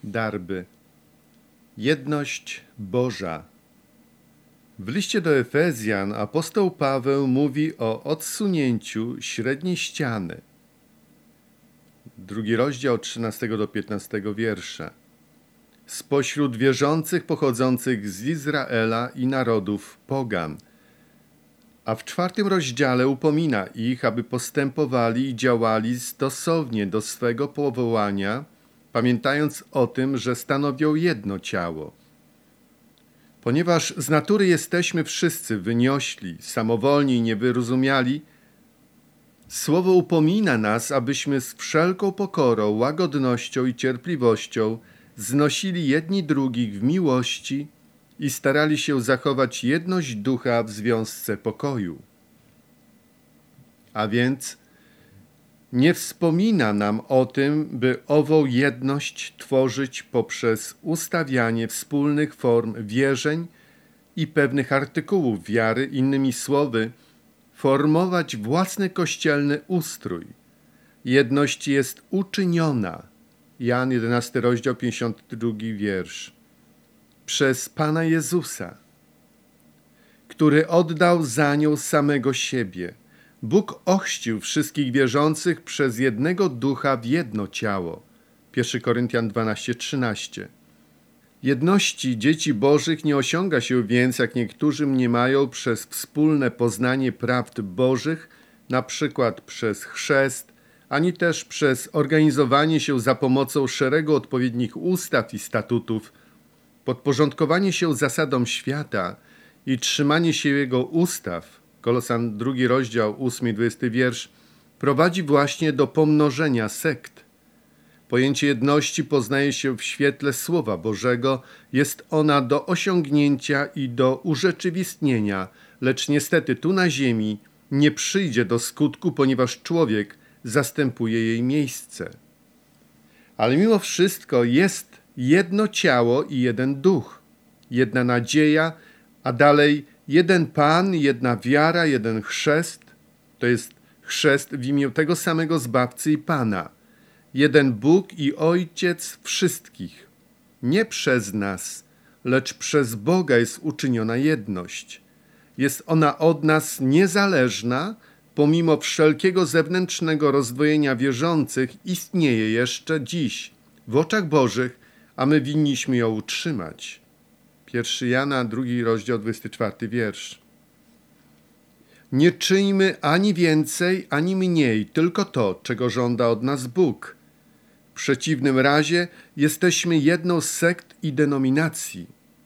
Darby. Jedność Boża. W liście do Efezjan apostoł Paweł mówi o odsunięciu średniej ściany. 2 rozdział 13 do 15 wiersza. Spośród wierzących pochodzących z Izraela i narodów pogan. A w 4 rozdziale upomina ich, aby postępowali i działali stosownie do swego powołania, pamiętając o tym, że stanowią jedno ciało. Ponieważ z natury jesteśmy wszyscy wyniośli, samowolni i niewyrozumiali, Słowo upomina nas, abyśmy z wszelką pokorą, łagodnością i cierpliwością znosili jedni drugich w miłości i starali się zachować jedność ducha w związce pokoju. A więc nie wspomina nam o tym, by ową jedność tworzyć poprzez ustawianie wspólnych form wierzeń i pewnych artykułów wiary, innymi słowy, formować własny kościelny ustrój. Jedność jest uczyniona, Jan 11 rozdział 52 wiersz, przez Pana Jezusa, który oddał za nią samego siebie. Bóg ochrzcił wszystkich wierzących przez jednego ducha w jedno ciało. 1 Koryntian 12:13. Jedności dzieci Bożych nie osiąga się więc, jak niektórzy mniemają, przez wspólne poznanie prawd Bożych, na przykład przez chrzest, ani też przez organizowanie się za pomocą szeregu odpowiednich ustaw i statutów, podporządkowanie się zasadom świata i trzymanie się jego ustaw, Kolosan 2 rozdział 8 i 20 wiersz, prowadzi właśnie do pomnożenia sekt. Pojęcie jedności poznaje się w świetle Słowa Bożego, jest ona do osiągnięcia i do urzeczywistnienia, lecz niestety tu na ziemi nie przyjdzie do skutku, ponieważ człowiek zastępuje jej miejsce. Ale mimo wszystko jest jedno ciało i jeden duch, jedna nadzieja, a dalej jeden Pan, jedna wiara, jeden chrzest, to jest chrzest w imię tego samego Zbawcy i Pana. Jeden Bóg i Ojciec wszystkich. Nie przez nas, lecz przez Boga jest uczyniona jedność. Jest ona od nas niezależna, pomimo wszelkiego zewnętrznego rozdwojenia wierzących istnieje jeszcze dziś w oczach Bożych, a my winniśmy ją utrzymać. 1 Jana 2 rozdział 24 wiersz. Nie czyńmy ani więcej, ani mniej, tylko to, czego żąda od nas Bóg. W przeciwnym razie jesteśmy jedną z sekt i denominacji.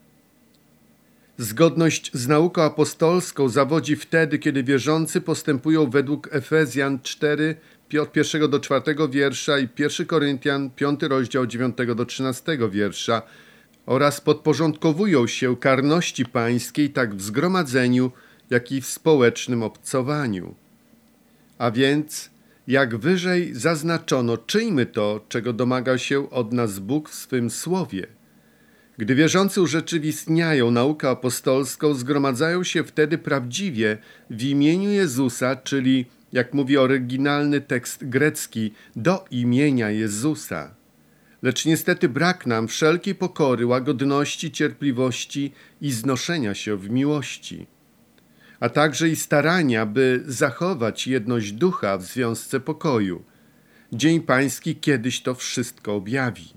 Zgodność z nauką apostolską zawodzi wtedy, kiedy wierzący postępują według Efezjan 4, od 1 do 4 wiersza i 1 Koryntian 5 rozdział 9 do 13 wiersza oraz podporządkowują się karności pańskiej tak w zgromadzeniu, jak i w społecznym obcowaniu. A więc, jak wyżej zaznaczono, czyńmy to, czego domaga się od nas Bóg w swym Słowie. Gdy wierzący urzeczywistniają naukę apostolską, zgromadzają się wtedy prawdziwie w imieniu Jezusa, czyli, jak mówi oryginalny tekst grecki, do imienia Jezusa. Lecz niestety brak nam wszelkiej pokory, łagodności, cierpliwości i znoszenia się w miłości, a także i starania, by zachować jedność ducha w związce pokoju. Dzień Pański kiedyś to wszystko objawi.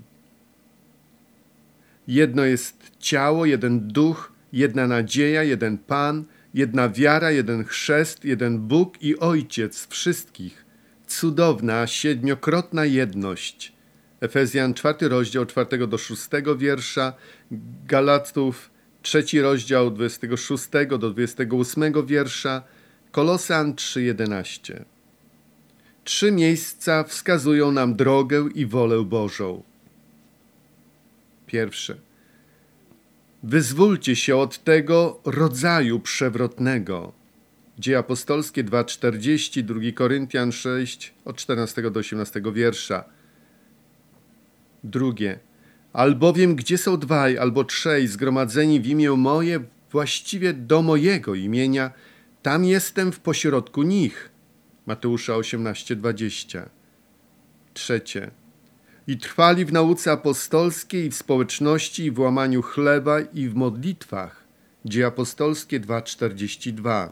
Jedno jest ciało, jeden duch, jedna nadzieja, jeden Pan, jedna wiara, jeden chrzest, jeden Bóg i Ojciec wszystkich. Cudowna, siedmiokrotna jedność. Efezjan 4 rozdział 4 do 6 wiersza, Galatów 3 rozdział 26 do 28 wiersza, Kolosan 3:11. 3 miejsca wskazują nam drogę i wolę Bożą. Pierwsze. Wyzwólcie się od tego rodzaju przewrotnego. Dzieje apostolskie 2:40, 2 Koryntian 6, od 14 do 18 wiersza. Drugie. Albowiem gdzie są 2 albo 3 zgromadzeni w imię moje, właściwie do mojego imienia, tam jestem w pośrodku nich. Mateusza 18:20. Trzecie. i trwali w nauce apostolskiej i w społeczności i w łamaniu chleba i w modlitwach. Dzieje apostolskie 2:42.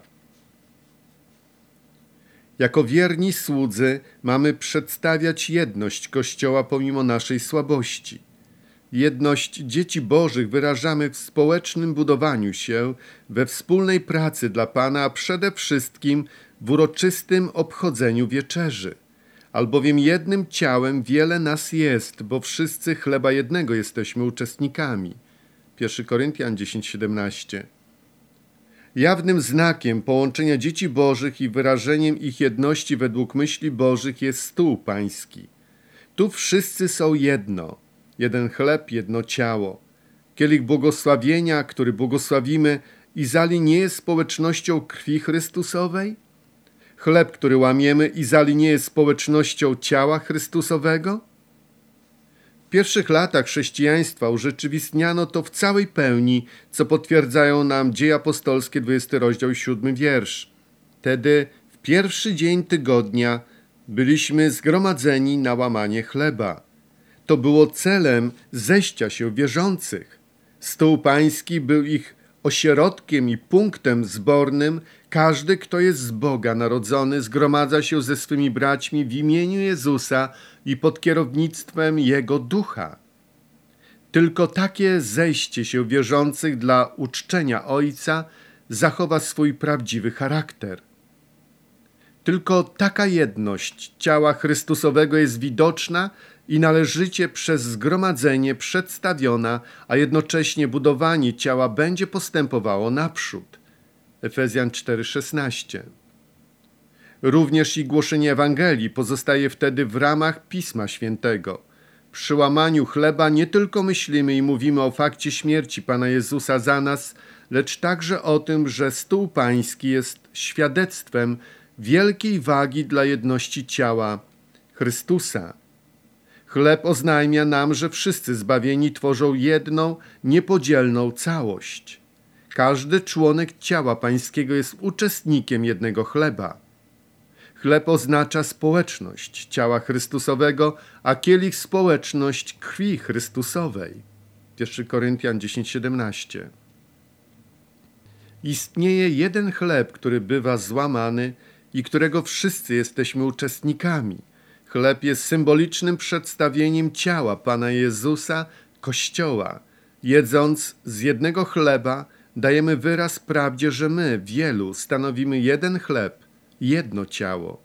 Jako wierni słudzy mamy przedstawiać jedność Kościoła pomimo naszej słabości. Jedność dzieci Bożych wyrażamy w społecznym budowaniu się, we wspólnej pracy dla Pana, a przede wszystkim w uroczystym obchodzeniu wieczerzy. Albowiem jednym ciałem wiele nas jest, bo wszyscy chleba jednego jesteśmy uczestnikami. 1 Koryntian 10:17. Jawnym znakiem połączenia dzieci Bożych i wyrażeniem ich jedności według myśli Bożych jest stół pański. Tu wszyscy są jedno. Jeden chleb, jedno ciało. Kielich błogosławienia, który błogosławimy, Izali nie jest społecznością krwi Chrystusowej? Chleb, który łamiemy, Izali nie jest społecznością ciała Chrystusowego? W pierwszych latach chrześcijaństwa urzeczywistniano to w całej pełni, co potwierdzają nam Dzieje apostolskie, 20 rozdział, 7 wiersz. Wtedy w pierwszy dzień tygodnia byliśmy zgromadzeni na łamanie chleba. To było celem zejścia się wierzących. Stół pański był ich ośrodkiem i punktem zbornym. Każdy, kto jest z Boga narodzony, zgromadza się ze swymi braćmi w imieniu Jezusa i pod kierownictwem Jego Ducha. Tylko takie zejście się wierzących dla uczczenia Ojca zachowa swój prawdziwy charakter. Tylko taka jedność ciała Chrystusowego jest widoczna i należycie przez zgromadzenie przedstawiona, a jednocześnie budowanie ciała będzie postępowało naprzód. Efezjan 4:16. Również i głoszenie Ewangelii pozostaje wtedy w ramach Pisma Świętego. Przy łamaniu chleba nie tylko myślimy i mówimy o fakcie śmierci Pana Jezusa za nas, lecz także o tym, że stół pański jest świadectwem wielkiej wagi dla jedności ciała Chrystusa. Chleb oznajmia nam, że wszyscy zbawieni tworzą jedną, niepodzielną całość. Każdy członek ciała pańskiego jest uczestnikiem jednego chleba. Chleb oznacza społeczność ciała Chrystusowego, a kielich społeczność krwi Chrystusowej. 1 Koryntian 10:17. Istnieje jeden chleb, który bywa złamany i którego wszyscy jesteśmy uczestnikami. Chleb jest symbolicznym przedstawieniem ciała Pana Jezusa, Kościoła. Jedząc z jednego chleba, dajemy wyraz prawdzie, że my, wielu, stanowimy jeden chleb, jedno ciało.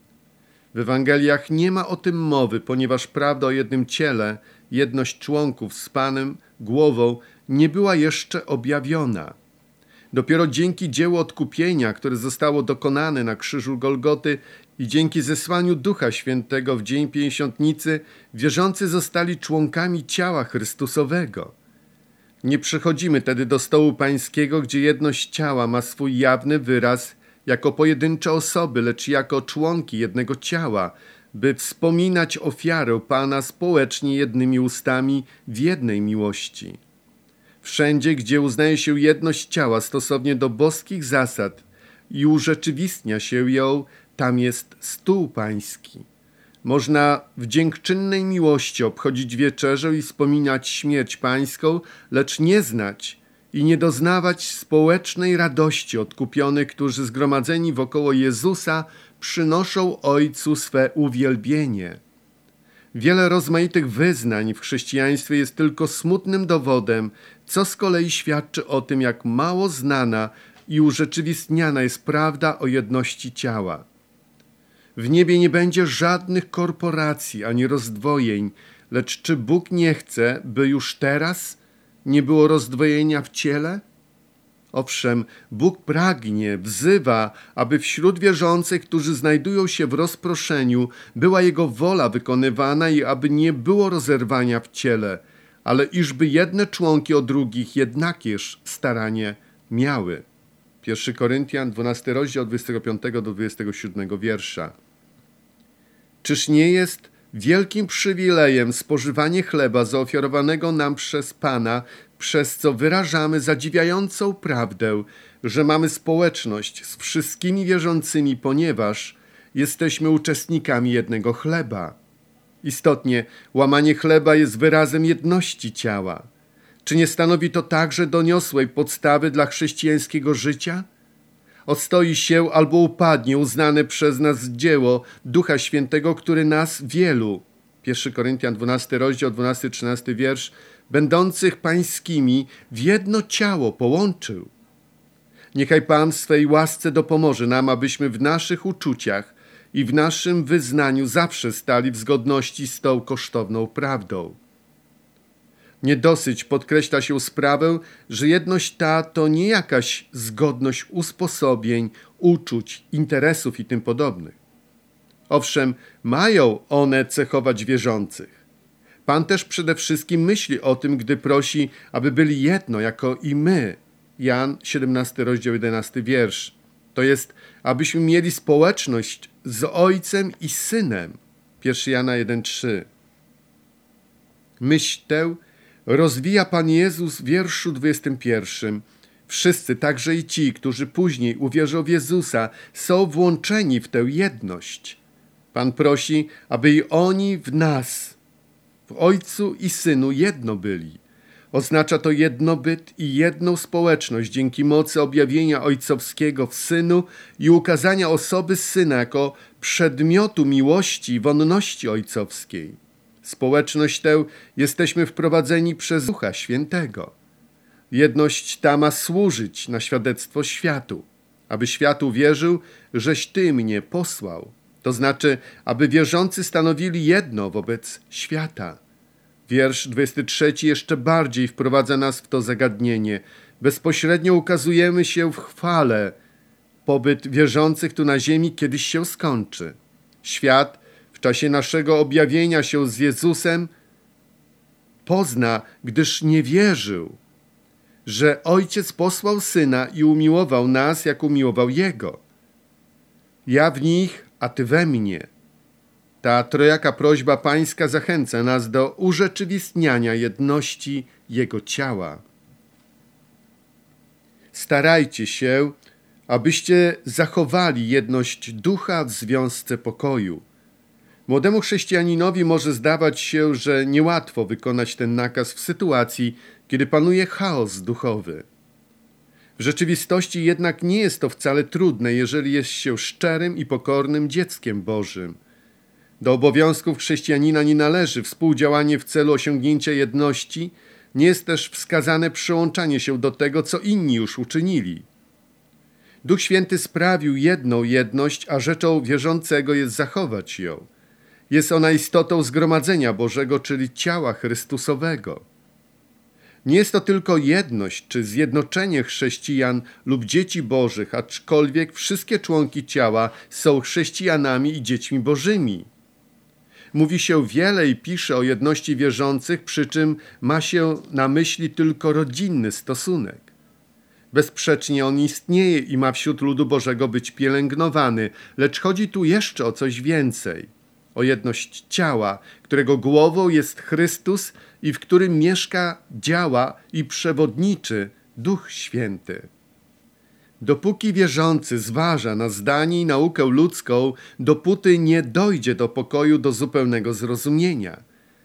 W Ewangeliach nie ma o tym mowy, ponieważ prawda o jednym ciele, jedność członków z Panem, głową, nie była jeszcze objawiona. Dopiero dzięki dziełu odkupienia, które zostało dokonane na krzyżu Golgoty i dzięki zesłaniu Ducha Świętego w dzień Pięćdziesiątnicy, wierzący zostali członkami ciała Chrystusowego. Nie przychodzimy tedy do stołu pańskiego, gdzie jedność ciała ma swój jawny wyraz jako pojedyncze osoby, lecz jako członki jednego ciała, by wspominać ofiarę Pana społecznie jednymi ustami w jednej miłości. Wszędzie, gdzie uznaje się jedność ciała stosownie do boskich zasad i urzeczywistnia się ją, tam jest stół pański. Można w dziękczynnej miłości obchodzić wieczerzę i wspominać śmierć pańską, lecz nie znać i nie doznawać społecznej radości odkupionych, którzy zgromadzeni wokoło Jezusa przynoszą Ojcu swe uwielbienie. Wiele rozmaitych wyznań w chrześcijaństwie jest tylko smutnym dowodem, co z kolei świadczy o tym, jak mało znana i urzeczywistniana jest prawda o jedności ciała. W niebie nie będzie żadnych korporacji ani rozdwojeń, lecz czy Bóg nie chce, by już teraz nie było rozdwojenia w ciele? Owszem, Bóg pragnie, wzywa, aby wśród wierzących, którzy znajdują się w rozproszeniu, była Jego wola wykonywana i aby nie było rozerwania w ciele, ale iżby jedne członki o drugich jednakież staranie miały. 1 Koryntian 12 rozdział 25 do 27 wiersza. Czyż nie jest wielkim przywilejem spożywanie chleba zaofiarowanego nam przez Pana, przez co wyrażamy zadziwiającą prawdę, że mamy społeczność z wszystkimi wierzącymi, ponieważ jesteśmy uczestnikami jednego chleba. Istotnie, łamanie chleba jest wyrazem jedności ciała. Czy nie stanowi to także doniosłej podstawy dla chrześcijańskiego życia? Odstoi się albo upadnie uznane przez nas dzieło Ducha Świętego, który nas wielu, 1 Koryntian 12 rozdział 12-13 wiersz, będących pańskimi w jedno ciało połączył. Niechaj Pan w swej łasce dopomoże nam, abyśmy w naszych uczuciach i w naszym wyznaniu zawsze stali w zgodności z tą kosztowną prawdą. Nie dosyć podkreśla się sprawę, że jedność ta to nie jakaś zgodność usposobień, uczuć, interesów i tym podobnych. Owszem, mają one cechować wierzących. Pan też przede wszystkim myśli o tym, gdy prosi, aby byli jedno, jako i my. Jan 17 rozdział 11 wiersz. To jest, abyśmy mieli społeczność z Ojcem i Synem. 1 Jana 1,3. Myśl tę rozwija Pan Jezus w wierszu 21. Wszyscy, także i ci, którzy później uwierzą w Jezusa, są włączeni w tę jedność. Pan prosi, aby i oni w nas, w Ojcu i Synu jedno byli. Oznacza to jednobyt i jedną społeczność dzięki mocy objawienia ojcowskiego w Synu i ukazania osoby Syna jako przedmiotu miłości i wonności ojcowskiej. Społeczność tę jesteśmy wprowadzeni przez Ducha Świętego. Jedność ta ma służyć na świadectwo światu, aby świat uwierzył, żeś Ty mnie posłał. To znaczy, aby wierzący stanowili jedno wobec świata. Wiersz 23 jeszcze bardziej wprowadza nas w to zagadnienie. Bezpośrednio ukazujemy się w chwale. Pobyt wierzących tu na ziemi kiedyś się skończy. Świat w czasie naszego objawienia się z Jezusem pozna, gdyż nie wierzył, że Ojciec posłał Syna i umiłował nas, jak umiłował Jego. Ja w nich, a Ty we mnie. Ta trojaka prośba pańska zachęca nas do urzeczywistniania jedności Jego ciała. Starajcie się, abyście zachowali jedność ducha w związce pokoju. Młodemu chrześcijaninowi może zdawać się, że niełatwo wykonać ten nakaz w sytuacji, kiedy panuje chaos duchowy. W rzeczywistości jednak nie jest to wcale trudne, jeżeli jest się szczerym i pokornym dzieckiem Bożym. Do obowiązków chrześcijanina nie należy współdziałanie w celu osiągnięcia jedności, nie jest też wskazane przyłączanie się do tego, co inni już uczynili. Duch Święty sprawił jedną jedność, a rzeczą wierzącego jest zachować ją. Jest ona istotą zgromadzenia Bożego, czyli ciała Chrystusowego. Nie jest to tylko jedność czy zjednoczenie chrześcijan lub dzieci Bożych, aczkolwiek wszystkie członki ciała są chrześcijanami i dziećmi Bożymi. Mówi się wiele i pisze o jedności wierzących, przy czym ma się na myśli tylko rodzinny stosunek. Bezsprzecznie on istnieje i ma wśród ludu Bożego być pielęgnowany, lecz chodzi tu jeszcze o coś więcej. O jedność ciała, którego głową jest Chrystus i w którym mieszka, działa i przewodniczy Duch Święty. Dopóki wierzący zważa na zdanie i naukę ludzką, dopóty nie dojdzie do pokoju, do zupełnego zrozumienia.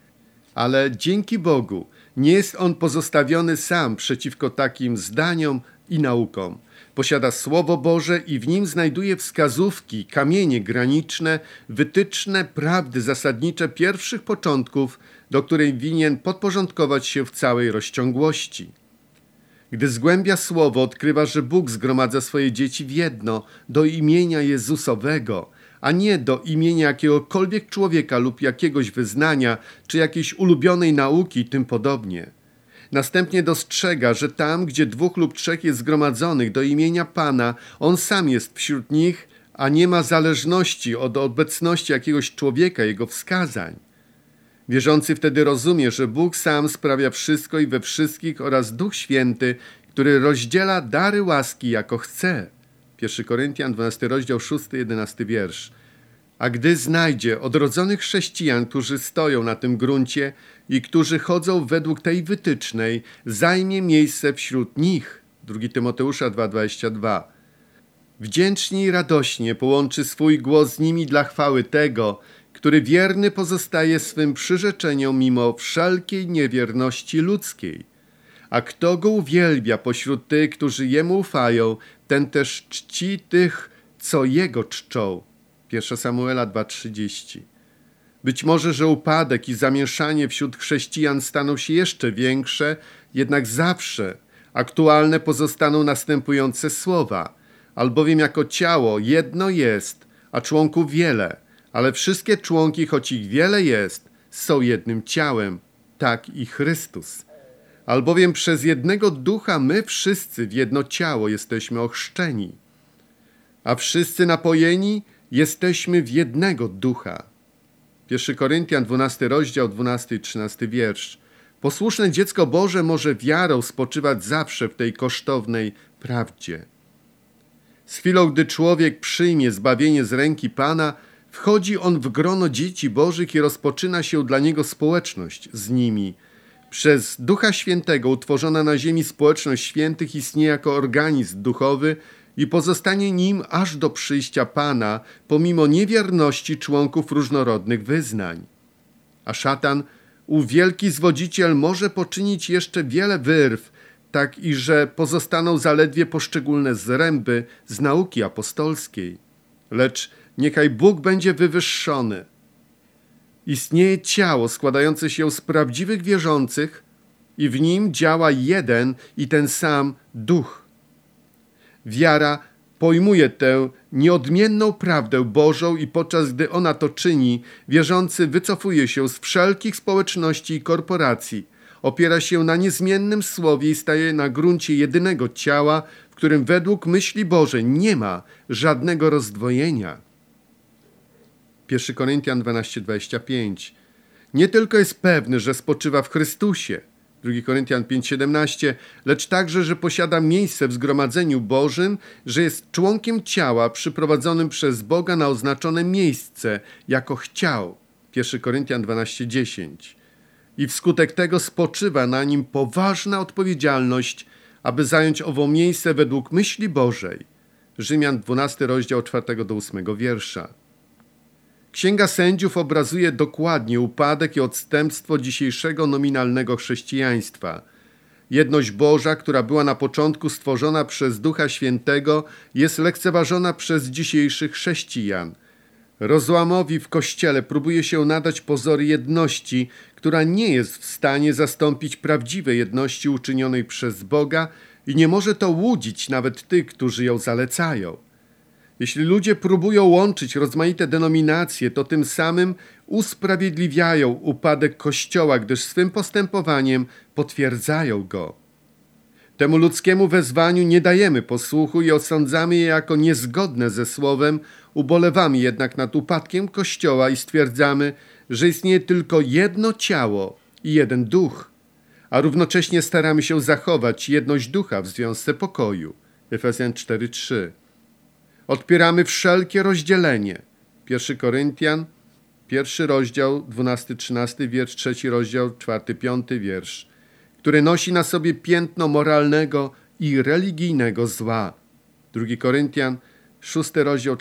Ale dzięki Bogu nie jest on pozostawiony sam przeciwko takim zdaniom i naukom. Posiada Słowo Boże i w nim znajduje wskazówki, kamienie graniczne, wytyczne, prawdy zasadnicze pierwszych początków, do której winien podporządkować się w całej rozciągłości. Gdy zgłębia Słowo, odkrywa, że Bóg zgromadza swoje dzieci w jedno, do imienia Jezusowego, a nie do imienia jakiegokolwiek człowieka lub jakiegoś wyznania, czy jakiejś ulubionej nauki i tym podobnie. Następnie dostrzega, że tam, gdzie 2 lub 3 jest zgromadzonych do imienia Pana, On sam jest wśród nich, a nie ma zależności od obecności jakiegoś człowieka, jego wskazań. Wierzący wtedy rozumie, że Bóg sam sprawia wszystko i we wszystkich oraz Duch Święty, który rozdziela dary łaski jako chce. 1 Koryntian 12 rozdział 6-11 wiersz. A gdy znajdzie odrodzonych chrześcijan, którzy stoją na tym gruncie i którzy chodzą według tej wytycznej, zajmie miejsce wśród nich. 2 Tymoteusza 2,22. Wdzięcznie i radośnie połączy swój głos z nimi dla chwały tego, który wierny pozostaje swym przyrzeczeniom mimo wszelkiej niewierności ludzkiej. A kto go uwielbia pośród tych, którzy jemu ufają, ten też czci tych, co jego czczą. 1 Samuela 2:30. Być może, że upadek i zamieszanie wśród chrześcijan staną się jeszcze większe, jednak zawsze aktualne pozostaną następujące słowa. Albowiem jako ciało jedno jest, a członków wiele, ale wszystkie członki, choć ich wiele jest, są jednym ciałem, tak i Chrystus. Albowiem przez jednego ducha my wszyscy w jedno ciało jesteśmy ochrzczeni, a wszyscy napojeni jesteśmy w jednego ducha. 1 Koryntian 12 rozdział, 12 i 13 wiersz. Posłuszne dziecko Boże może wiarą spoczywać zawsze w tej kosztownej prawdzie. Z chwilą, gdy człowiek przyjmie zbawienie z ręki Pana, wchodzi on w grono dzieci Bożych i rozpoczyna się dla niego społeczność z nimi. Przez Ducha Świętego utworzona na ziemi społeczność świętych istnieje jako organizm duchowy i pozostanie nim aż do przyjścia Pana, pomimo niewierności członków różnorodnych wyznań. A szatan, ów wielki zwodziciel, może poczynić jeszcze wiele wyrw, tak i że pozostaną zaledwie poszczególne zręby z nauki apostolskiej. Lecz niechaj Bóg będzie wywyższony. Istnieje ciało składające się z prawdziwych wierzących i w nim działa jeden i ten sam Duch. Wiara pojmuje tę nieodmienną prawdę Bożą i podczas gdy ona to czyni, wierzący wycofuje się z wszelkich społeczności i korporacji, opiera się na niezmiennym słowie i staje na gruncie jedynego ciała, w którym według myśli Bożej nie ma żadnego rozdwojenia. 1 Koryntian 12:25. Nie tylko jest pewny, że spoczywa w Chrystusie, 2 Koryntian 5:17, lecz także, że posiada miejsce w zgromadzeniu Bożym, że jest członkiem ciała przyprowadzonym przez Boga na oznaczone miejsce, jako chciał, 1 Koryntian 12:10. I wskutek tego spoczywa na nim poważna odpowiedzialność, aby zająć owo miejsce według myśli Bożej. Rzymian 12 rozdział 4-8 wiersza. Księga Sędziów obrazuje dokładnie upadek i odstępstwo dzisiejszego nominalnego chrześcijaństwa. Jedność Boża, która była na początku stworzona przez Ducha Świętego, jest lekceważona przez dzisiejszych chrześcijan. Rozłamowi w Kościele próbuje się nadać pozory jedności, która nie jest w stanie zastąpić prawdziwej jedności uczynionej przez Boga i nie może to łudzić nawet tych, którzy ją zalecają. Jeśli ludzie próbują łączyć rozmaite denominacje, to tym samym usprawiedliwiają upadek Kościoła, gdyż swym postępowaniem potwierdzają go. Temu ludzkiemu wezwaniu nie dajemy posłuchu i osądzamy je jako niezgodne ze Słowem, ubolewamy jednak nad upadkiem Kościoła i stwierdzamy, że istnieje tylko jedno ciało i jeden duch, a równocześnie staramy się zachować jedność ducha w związce pokoju. Efezjan 4:3. Odpieramy wszelkie rozdzielenie. 1 Koryntian, 1 rozdział, 12-13 wiersz, 3 rozdział, 4-5 wiersz, który nosi na sobie piętno moralnego i religijnego zła. 2 Koryntian, 6 rozdział,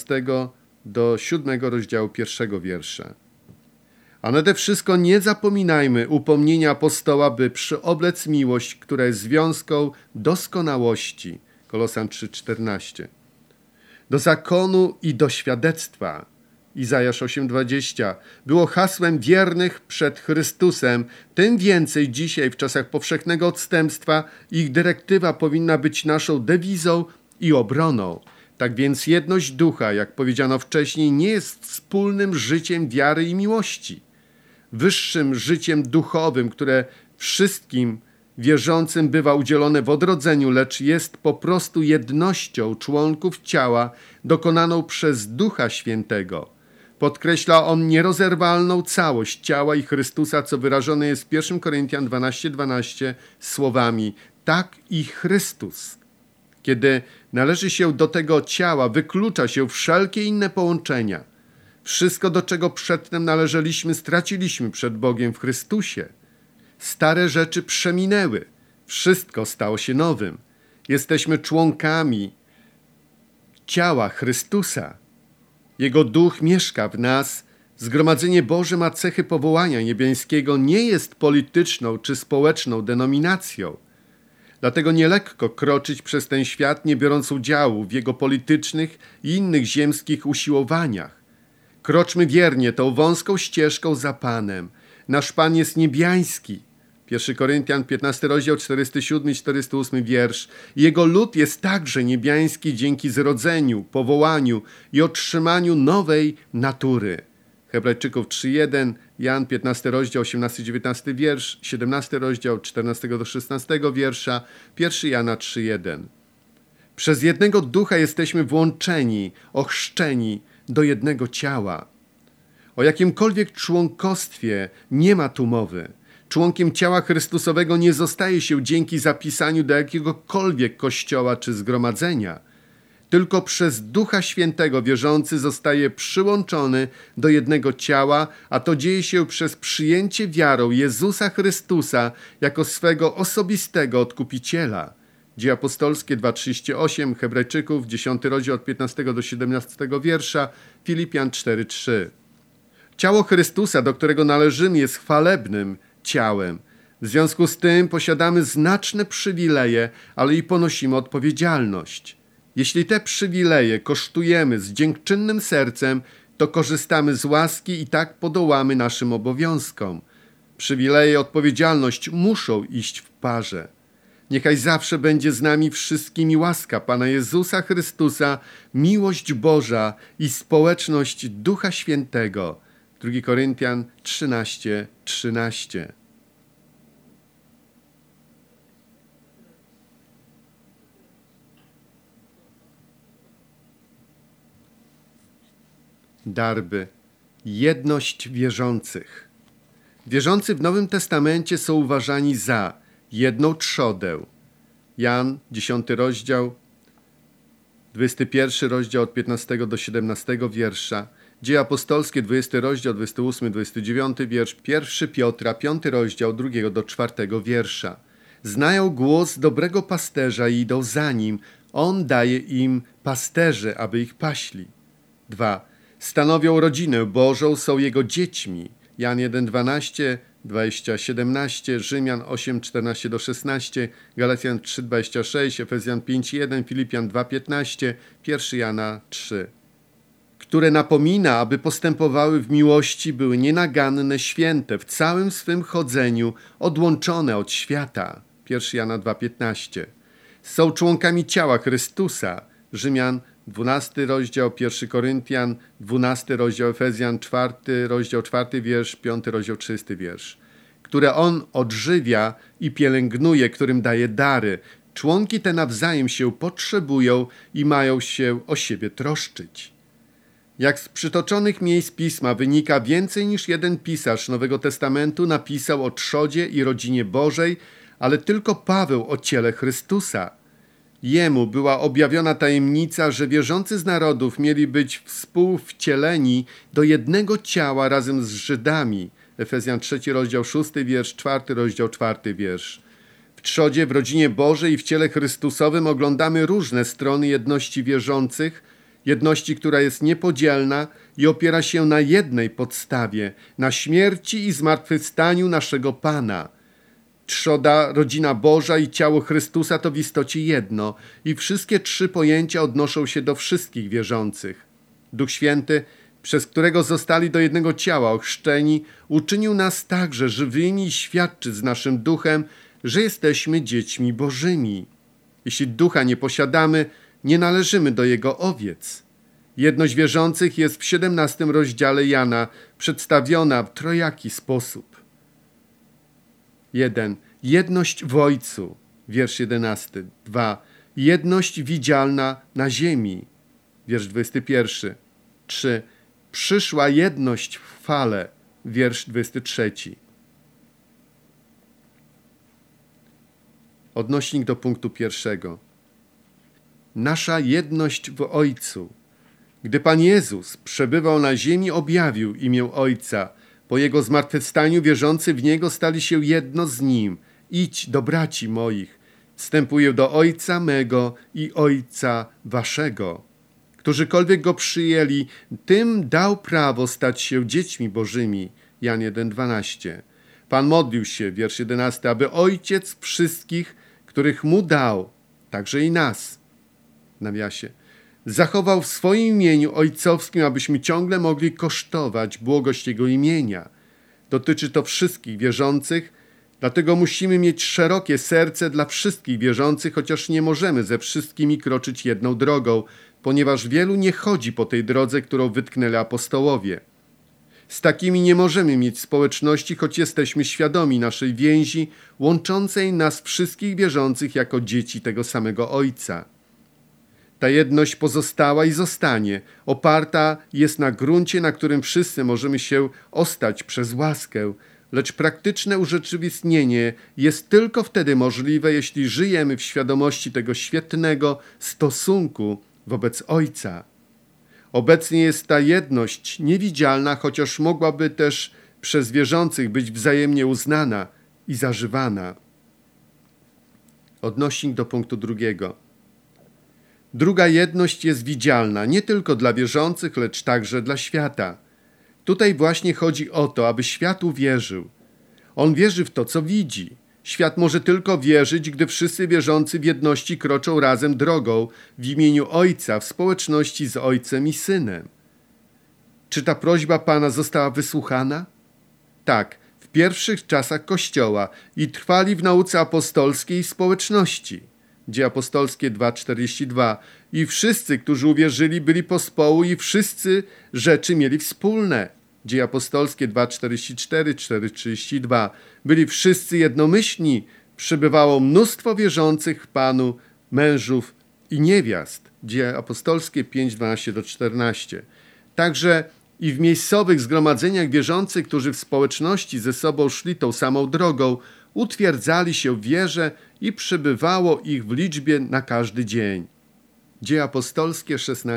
14-7 rozdziału 1 wiersza. A nade wszystko nie zapominajmy upomnienia apostoła, by przyoblec miłość, która jest związką doskonałości. Kolosan 3:14. Do zakonu i do świadectwa. Izajasz 8:20 było hasłem wiernych przed Chrystusem, tym więcej dzisiaj w czasach powszechnego odstępstwa ich dyrektywa powinna być naszą dewizą i obroną. Tak więc jedność ducha, jak powiedziano wcześniej, nie jest wspólnym życiem wiary i miłości, wyższym życiem duchowym, które wszystkim wierzącym bywa udzielone w odrodzeniu, lecz jest po prostu jednością członków ciała dokonaną przez Ducha Świętego. Podkreśla on nierozerwalną całość ciała i Chrystusa, co wyrażone jest w 1 Koryntian 12:12 słowami tak i Chrystus. Kiedy należy się do tego ciała, wyklucza się wszelkie inne połączenia. Wszystko, do czego przedtem należeliśmy, straciliśmy przed Bogiem w Chrystusie. Stare rzeczy przeminęły, wszystko stało się nowym. Jesteśmy członkami ciała Chrystusa. Jego Duch mieszka w nas, Zgromadzenie Boże ma cechy powołania niebiańskiego, nie jest polityczną czy społeczną denominacją. Dlatego nielekko kroczyć przez ten świat, nie biorąc udziału w jego politycznych i innych ziemskich usiłowaniach. Kroczmy wiernie tą wąską ścieżką za Panem. Nasz Pan jest niebiański. 1 Koryntian 15 rozdział 407 i 408 wiersz. Jego lud jest także niebiański dzięki zrodzeniu, powołaniu i otrzymaniu nowej natury. Hebrajczyków 3:1, Jan 15 rozdział 18-19 wiersz, 17 rozdział 14-16 wiersza, 1 Jana 3:1. Przez jednego ducha jesteśmy włączeni, ochrzczeni do jednego ciała. O jakimkolwiek członkostwie nie ma tu mowy. Członkiem ciała Chrystusowego nie zostaje się dzięki zapisaniu do jakiegokolwiek kościoła czy zgromadzenia. Tylko przez Ducha Świętego wierzący zostaje przyłączony do jednego ciała, a to dzieje się przez przyjęcie wiarą Jezusa Chrystusa jako swego osobistego Odkupiciela. Dzieje apostolskie 2:38, Hebrajczyków 10 rozdział od 15 do 17 wiersza, Filipian 4:3. Ciało Chrystusa, do którego należymy, jest chwalebnym ciałem. W związku z tym posiadamy znaczne przywileje, ale i ponosimy odpowiedzialność. Jeśli te przywileje kosztujemy z dziękczynnym sercem, to korzystamy z łaski i tak podołamy naszym obowiązkom. Przywileje i odpowiedzialność muszą iść w parze. Niechaj zawsze będzie z nami wszystkimi łaska Pana Jezusa Chrystusa, miłość Boża i społeczność Ducha Świętego. 2 Koryntian 13:13. Darby. Jedność wierzących. Wierzący w Nowym Testamencie są uważani za jedną trzodę. Jan 10 rozdział, 21 rozdział od 15 do 17 wiersza. Dzieje apostolskie 20 rozdział, 28-29 wiersz. 1 Piotra 5 rozdział, 2 do 4 wiersza. Znają głos dobrego pasterza i idą za nim. On daje im pasterze, aby ich paśli. 2. Stanowią rodzinę Bożą, są Jego dziećmi. Jan 1:12, 20:17, Rzymian 8:14-16, Galacjan 3:26, Efezjan 5:1, Filipian 2:15, 1 Jana 3. Które napomina, aby postępowały w miłości, były nienaganne, święte, w całym swym chodzeniu, odłączone od świata. 1 Jana 2:15. Są członkami ciała Chrystusa. Rzymian 12 rozdział, 1 Koryntian, 12 rozdział, Efezjan 4 rozdział, 4 wiersz, 5 rozdział, 30 wiersz. Które On odżywia i pielęgnuje, którym daje dary. Członki te nawzajem się potrzebują i mają się o siebie troszczyć. Jak z przytoczonych miejsc Pisma wynika, więcej niż jeden pisarz Nowego Testamentu napisał o trzodzie i rodzinie Bożej, ale tylko Paweł o ciele Chrystusa. Jemu była objawiona tajemnica, że wierzący z narodów mieli być współwcieleni do jednego ciała razem z Żydami. Efezjan 3 rozdział 6 wiersz, 4 rozdział 4 wiersz. W trzodzie, w rodzinie Bożej i w ciele Chrystusowym oglądamy różne strony jedności wierzących, jedności, która jest niepodzielna i opiera się na jednej podstawie, na śmierci i zmartwychwstaniu naszego Pana. Trzoda, rodzina Boża i ciało Chrystusa to w istocie jedno i wszystkie trzy pojęcia odnoszą się do wszystkich wierzących. Duch Święty, przez którego zostali do jednego ciała ochrzczeni, uczynił nas także żywymi i świadczy z naszym duchem, że jesteśmy dziećmi Bożymi. Jeśli ducha nie posiadamy, nie należymy do jego owiec. Jedność wierzących jest w 17 rozdziale Jana przedstawiona w trojaki sposób. 1. Jedność w Ojcu, wiersz 11. 2. Jedność widzialna na ziemi, wiersz 21. 3. Przyszła jedność w chwale, wiersz 23. Odnośnik do punktu 1. Nasza jedność w Ojcu. Gdy Pan Jezus przebywał na ziemi, objawił imię Ojca. Po Jego zmartwychwstaniu wierzący w Niego stali się jedno z Nim. Idź do braci moich. Wstępuję do Ojca mego i Ojca waszego, Którzykolwiek go przyjęli, tym dał prawo stać się dziećmi bożymi. Jan 1,12. Pan modlił się, wiersz 11, aby Ojciec wszystkich, których mu dał, także i nas, w nawiasie, zachował w swoim imieniu ojcowskim, abyśmy ciągle mogli kosztować błogość Jego imienia. Dotyczy to wszystkich wierzących, dlatego musimy mieć szerokie serce dla wszystkich wierzących, chociaż nie możemy ze wszystkimi kroczyć jedną drogą, ponieważ wielu nie chodzi po tej drodze, którą wytknęli apostołowie. Z takimi nie możemy mieć społeczności, choć jesteśmy świadomi naszej więzi łączącej nas wszystkich wierzących jako dzieci tego samego Ojca. Ta jedność pozostała i zostanie, oparta jest na gruncie, na którym wszyscy możemy się ostać przez łaskę, lecz praktyczne urzeczywistnienie jest tylko wtedy możliwe, jeśli żyjemy w świadomości tego świetnego stosunku wobec Ojca. Obecnie jest ta jedność niewidzialna, chociaż mogłaby też przez wierzących być wzajemnie uznana i zażywana. Odnośnik do punktu 2. Druga jedność jest widzialna nie tylko dla wierzących, lecz także dla świata. Tutaj właśnie chodzi o to, aby świat uwierzył. On wierzy w to, co widzi. Świat może tylko wierzyć, gdy wszyscy wierzący w jedności kroczą razem drogą w imieniu Ojca, w społeczności z Ojcem i Synem. Czy ta prośba Pana została wysłuchana? Tak, w pierwszych czasach Kościoła i trwali w nauce apostolskiej społeczności. Dzieje apostolskie 2:42. I wszyscy, którzy uwierzyli, byli pospołu i wszyscy rzeczy mieli wspólne. Dzieje apostolskie 2:44, 4:32. Byli wszyscy jednomyślni. Przybywało mnóstwo wierzących w Panu, mężów i niewiast. Dzieje apostolskie 5:12-14. Także i w miejscowych zgromadzeniach wierzących, którzy w społeczności ze sobą szli tą samą drogą, utwierdzali się w wierze i przybywało ich w liczbie na każdy dzień. Dzieje apostolskie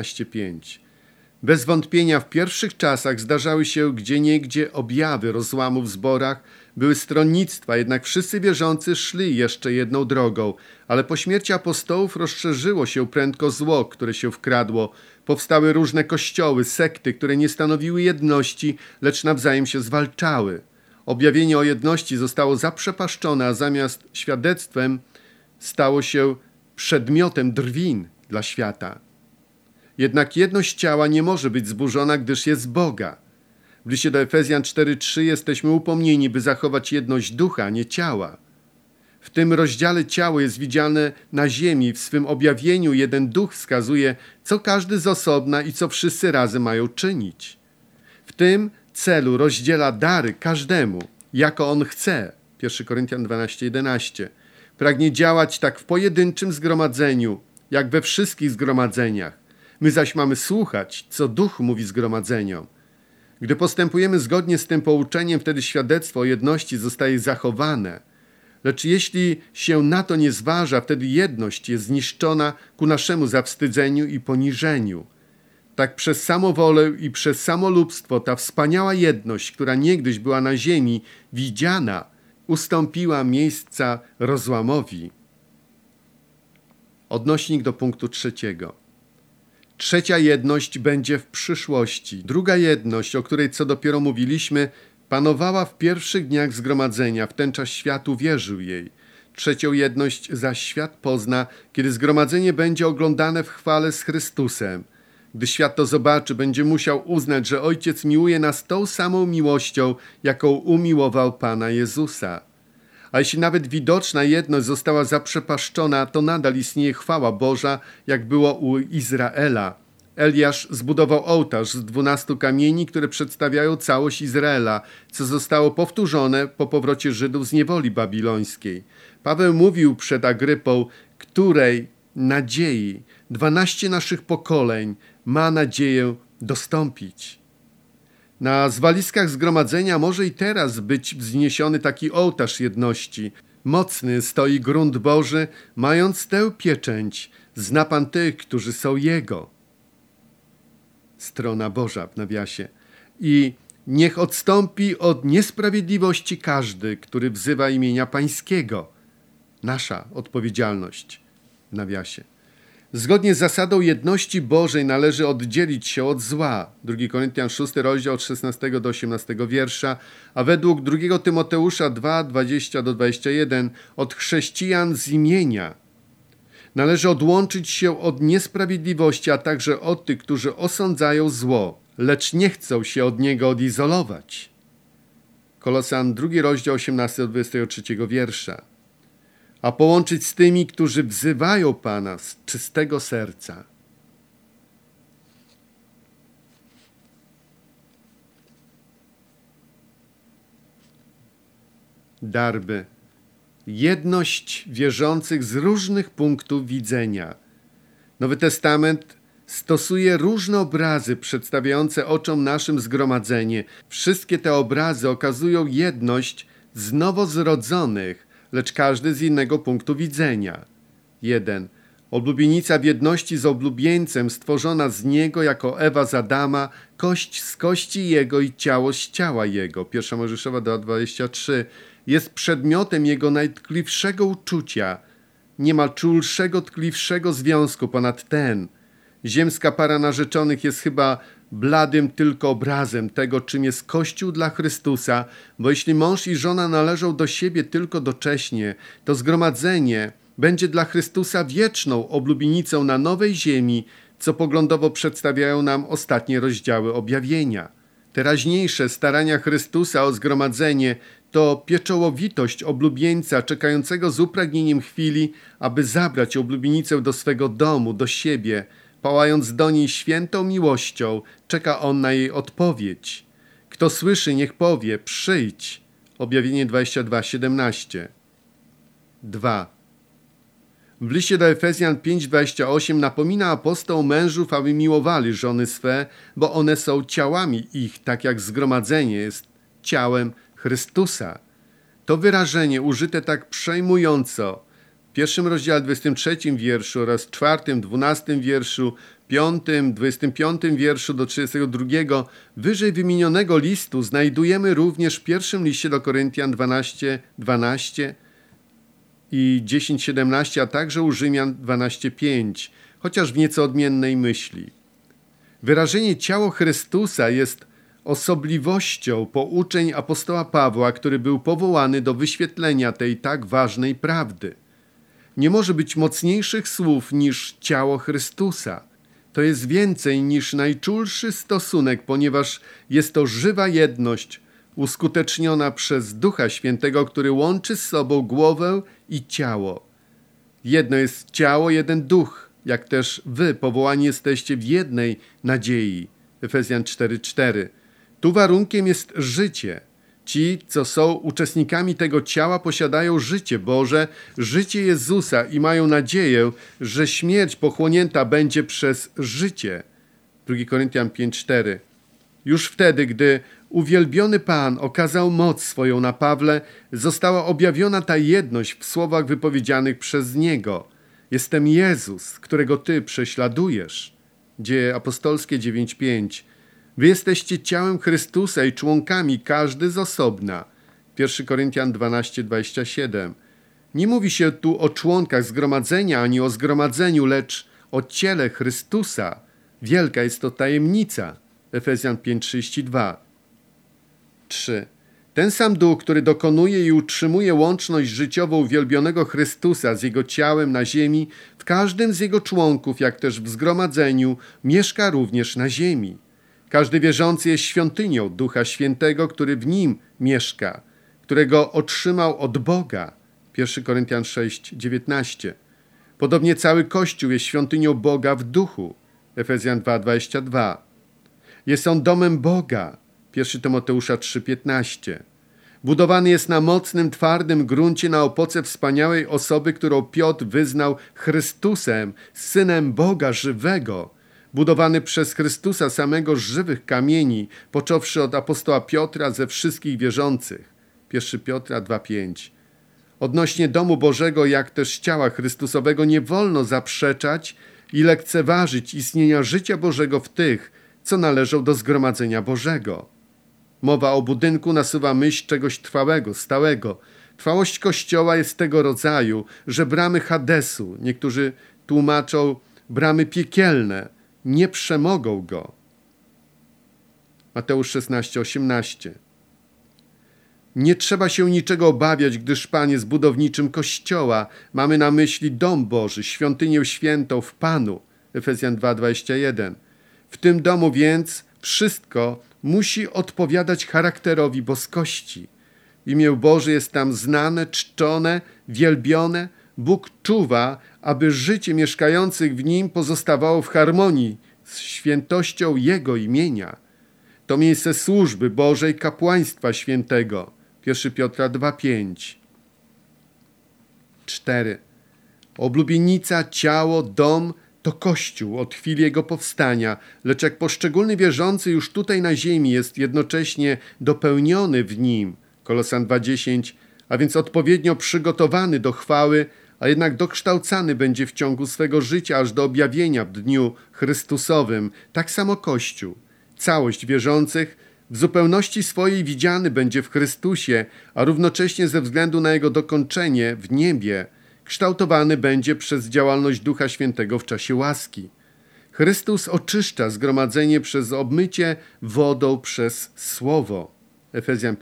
16:5. Bez wątpienia w pierwszych czasach zdarzały się gdzieniegdzie objawy rozłamu w zborach, były stronnictwa, jednak wszyscy wierzący szli jeszcze jedną drogą, ale po śmierci apostołów rozszerzyło się prędko zło, które się wkradło. Powstały różne kościoły, sekty, które nie stanowiły jedności, lecz nawzajem się zwalczały. Objawienie o jedności zostało zaprzepaszczone, a zamiast świadectwem stało się przedmiotem drwin dla świata. Jednak jedność ciała nie może być zburzona, gdyż jest z Boga. W liście do Efezjan 4:3 jesteśmy upomnieni, by zachować jedność ducha, a nie ciała. W tym rozdziale ciało jest widziane na ziemi. W swym objawieniu jeden duch wskazuje, co każdy z osobna i co wszyscy razem mają czynić. W tym celu rozdziela dary każdemu, jako on chce. 1 Koryntian 12:11. Pragnie działać tak w pojedynczym zgromadzeniu, jak we wszystkich zgromadzeniach. My zaś mamy słuchać, co Duch mówi zgromadzeniom. Gdy postępujemy zgodnie z tym pouczeniem, wtedy świadectwo o jedności zostaje zachowane. Lecz jeśli się na to nie zważa, wtedy jedność jest zniszczona ku naszemu zawstydzeniu i poniżeniu. Tak przez samowolę i przez samolubstwo ta wspaniała jedność, która niegdyś była na ziemi widziana, ustąpiła miejsca rozłamowi. Odnośnik do punktu 3. Trzecia jedność będzie w przyszłości. Druga jedność, o której co dopiero mówiliśmy, panowała w pierwszych dniach zgromadzenia. W ten czas świat uwierzył jej. Trzecią jedność zaś świat pozna, kiedy zgromadzenie będzie oglądane w chwale z Chrystusem. Gdy świat to zobaczy, będzie musiał uznać, że Ojciec miłuje nas tą samą miłością, jaką umiłował Pana Jezusa. A jeśli nawet widoczna jedność została zaprzepaszczona, to nadal istnieje chwała Boża, jak było u Izraela. Eliasz zbudował ołtarz z 12 kamieni, które przedstawiają całość Izraela, co zostało powtórzone po powrocie Żydów z niewoli babilońskiej. Paweł mówił przed Agrypą, której nadziei 12 naszych pokoleń ma nadzieję dostąpić. Na zwaliskach zgromadzenia może i teraz być wzniesiony taki ołtarz jedności. Mocny stoi grunt Boży, mając tę pieczęć. Zna Pan tych, którzy są Jego. Strona Boża w nawiasie. I niech odstąpi od niesprawiedliwości każdy, który wzywa imienia Pańskiego. Nasza odpowiedzialność w nawiasie. Zgodnie z zasadą jedności Bożej należy oddzielić się od zła. 2 Koryntian 6 rozdział od 16 do 18 wiersza, a według 2 Tymoteusza 2, 20 do 21 od chrześcijan z imienia. Należy odłączyć się od niesprawiedliwości, a także od tych, którzy osądzają zło, lecz nie chcą się od niego odizolować. Kolosan 2 rozdział 18 do 23 wiersza. A połączyć z tymi, którzy wzywają Pana z czystego serca. Darby. Jedność wierzących z różnych punktów widzenia. Nowy Testament stosuje różne obrazy przedstawiające oczom naszym zgromadzenie. Wszystkie te obrazy okazują jedność z nowozrodzonych, lecz każdy z innego punktu widzenia. 1. Oblubienica w jedności z oblubieńcem, stworzona z niego jako Ewa z Adama, kość z kości jego i ciało z ciała jego. 1 Mojżeszowa 2:23. Jest przedmiotem jego najtkliwszego uczucia. Nie ma czulszego, tkliwszego związku ponad ten. Ziemska para narzeczonych jest chyba bladym tylko obrazem tego, czym jest Kościół dla Chrystusa, bo jeśli mąż i żona należą do siebie tylko doczesnie, to zgromadzenie będzie dla Chrystusa wieczną oblubienicą na nowej ziemi, co poglądowo przedstawiają nam ostatnie rozdziały objawienia. Teraźniejsze starania Chrystusa o zgromadzenie to pieczołowitość oblubieńca czekającego z upragnieniem chwili, aby zabrać oblubienicę do swego domu, do siebie. Pałając do niej świętą miłością, czeka on na jej odpowiedź. Kto słyszy, niech powie, przyjdź. Objawienie 22:17. 2. W liście do Efezjan 5:28 napomina apostoł mężów, aby miłowali żony swe, bo one są ciałami ich, tak jak zgromadzenie jest ciałem Chrystusa. To wyrażenie użyte tak przejmująco w 1 rozdziale 23 wierszu oraz 4, 12 wierszu, 5, 25 wierszu do 32 wyżej wymienionego listu znajdujemy również w pierwszym liście do Koryntian 12:12 i 10:17, a także u Rzymian 12:5, chociaż w nieco odmiennej myśli. Wyrażenie ciało Chrystusa jest osobliwością pouczeń apostoła Pawła, który był powołany do wyświetlenia tej tak ważnej prawdy. Nie może być mocniejszych słów niż ciało Chrystusa. To jest więcej niż najczulszy stosunek, ponieważ jest to żywa jedność uskuteczniona przez Ducha Świętego, który łączy z sobą głowę i ciało. Jedno jest ciało, jeden duch, jak też wy powołani jesteście w jednej nadziei. Efezjan 4:4. Tu warunkiem jest życie. Ci, co są uczestnikami tego ciała, posiadają życie Boże, życie Jezusa i mają nadzieję, że śmierć pochłonięta będzie przez życie. 2 Koryntian 5:4. Już wtedy, gdy uwielbiony Pan okazał moc swoją na Pawle, została objawiona ta jedność w słowach wypowiedzianych przez Niego. Jestem Jezus, którego Ty prześladujesz. Dzieje apostolskie 9:5. Wy jesteście ciałem Chrystusa i członkami, każdy z osobna. 1 Koryntian 12:27. Nie mówi się tu o członkach zgromadzenia ani o zgromadzeniu, lecz o ciele Chrystusa. Wielka jest to tajemnica. Efezjan 5:32. 3. Ten sam Duch, który dokonuje i utrzymuje łączność życiową uwielbionego Chrystusa z Jego ciałem na ziemi, w każdym z Jego członków, jak też w zgromadzeniu, mieszka również na ziemi. Każdy wierzący jest świątynią Ducha Świętego, który w nim mieszka, którego otrzymał od Boga. 1 Koryntian 6:19. Podobnie cały Kościół jest świątynią Boga w duchu. Efezjan 2:22. Jest on domem Boga. 1 Tymoteusza 3:15. Budowany jest na mocnym, twardym gruncie na opoce wspaniałej osoby, którą Piotr wyznał Chrystusem, Synem Boga żywego. Budowany przez Chrystusa samego z żywych kamieni, począwszy od apostoła Piotra ze wszystkich wierzących. 1 Piotra 2:5. Odnośnie domu Bożego, jak też ciała Chrystusowego, nie wolno zaprzeczać i lekceważyć istnienia życia Bożego w tych, co należą do zgromadzenia Bożego. Mowa o budynku nasuwa myśl czegoś trwałego, stałego. Trwałość Kościoła jest tego rodzaju, że bramy Hadesu, niektórzy tłumaczą bramy piekielne nie przemogą go. Mateusz 16:18. Nie trzeba się niczego obawiać, gdyż Pan jest budowniczym Kościoła. Mamy na myśli dom Boży, świątynię świętą w Panu. Efezjan 2:21. W tym domu więc wszystko musi odpowiadać charakterowi boskości. Imię Boże jest tam znane, czczone, wielbione. Bóg czuwa, aby życie mieszkających w nim pozostawało w harmonii z świętością Jego imienia. To miejsce służby Bożej, kapłaństwa świętego. 1 Piotra 2:5. 4. Oblubienica, ciało, dom to Kościół od chwili jego powstania, lecz jak poszczególny wierzący już tutaj na ziemi jest jednocześnie dopełniony w nim, Kolosan 2:10, a więc odpowiednio przygotowany do chwały, a jednak dokształcany będzie w ciągu swego życia aż do objawienia w dniu Chrystusowym. Tak samo Kościół. Całość wierzących w zupełności swojej widziany będzie w Chrystusie, a równocześnie ze względu na jego dokończenie w niebie kształtowany będzie przez działalność Ducha Świętego w czasie łaski. Chrystus oczyszcza zgromadzenie przez obmycie wodą przez Słowo. Efezjan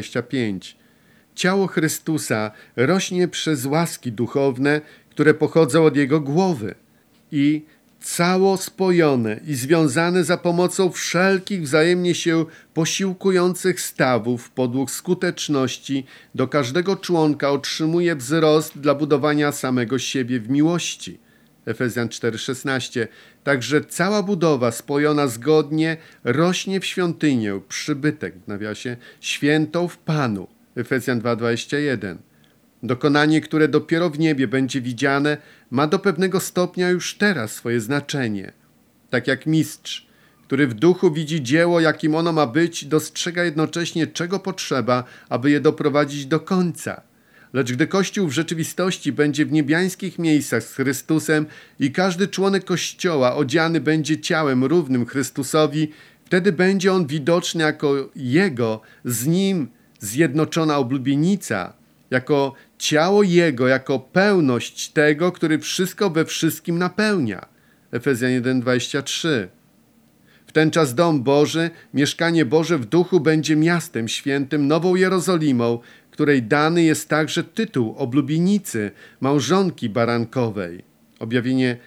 5:25. Ciało Chrystusa rośnie przez łaski duchowne, które pochodzą od Jego głowy i cało spojone i związane za pomocą wszelkich wzajemnie się posiłkujących stawów podług skuteczności do każdego członka otrzymuje wzrost dla budowania samego siebie w miłości. Efezjan 4:16. Także cała budowa spojona zgodnie rośnie w świątynię, przybytek w nawiasie, świętą w Panu. Efezjan 2:21. Dokonanie, które dopiero w niebie będzie widziane, ma do pewnego stopnia już teraz swoje znaczenie. Tak jak mistrz, który w duchu widzi dzieło, jakim ono ma być, dostrzega jednocześnie, czego potrzeba, aby je doprowadzić do końca. Lecz gdy Kościół w rzeczywistości będzie w niebiańskich miejscach z Chrystusem i każdy członek Kościoła odziany będzie ciałem równym Chrystusowi, wtedy będzie on widoczny jako Jego, z Nim zjednoczona oblubienica, jako ciało Jego, jako pełność tego, który wszystko we wszystkim napełnia. Efezjan 1:23. W ten czas dom Boży, mieszkanie Boże w duchu będzie miastem świętym, Nową Jerozolimą, której dany jest także tytuł oblubienicy, małżonki barankowej. Objawienie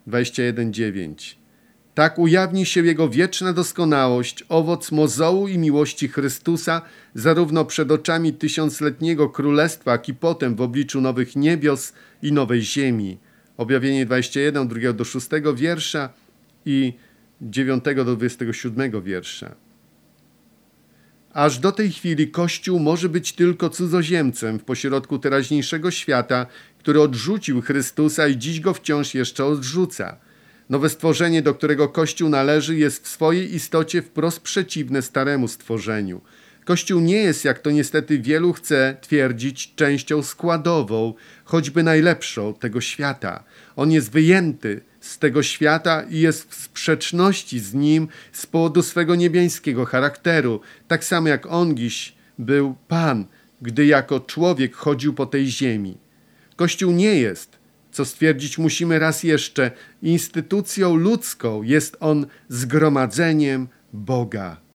21:9. Tak ujawni się Jego wieczna doskonałość, owoc mozołu i miłości Chrystusa, zarówno przed oczami tysiącletniego królestwa, jak i potem w obliczu nowych niebios i nowej ziemi. Objawienie 21, 2-6 wiersza i 9-27 wiersza. Aż do tej chwili Kościół może być tylko cudzoziemcem w pośrodku teraźniejszego świata, który odrzucił Chrystusa i dziś go wciąż jeszcze odrzuca. Nowe stworzenie, do którego Kościół należy, jest w swojej istocie wprost przeciwne staremu stworzeniu. Kościół nie jest, jak to niestety wielu chce twierdzić, częścią składową, choćby najlepszą tego świata. On jest wyjęty z tego świata i jest w sprzeczności z nim z powodu swego niebiańskiego charakteru, tak samo jak ongiś był Pan, gdy jako człowiek chodził po tej ziemi. Kościół nie jest, co stwierdzić musimy raz jeszcze, instytucją ludzką, jest on zgromadzeniem Boga.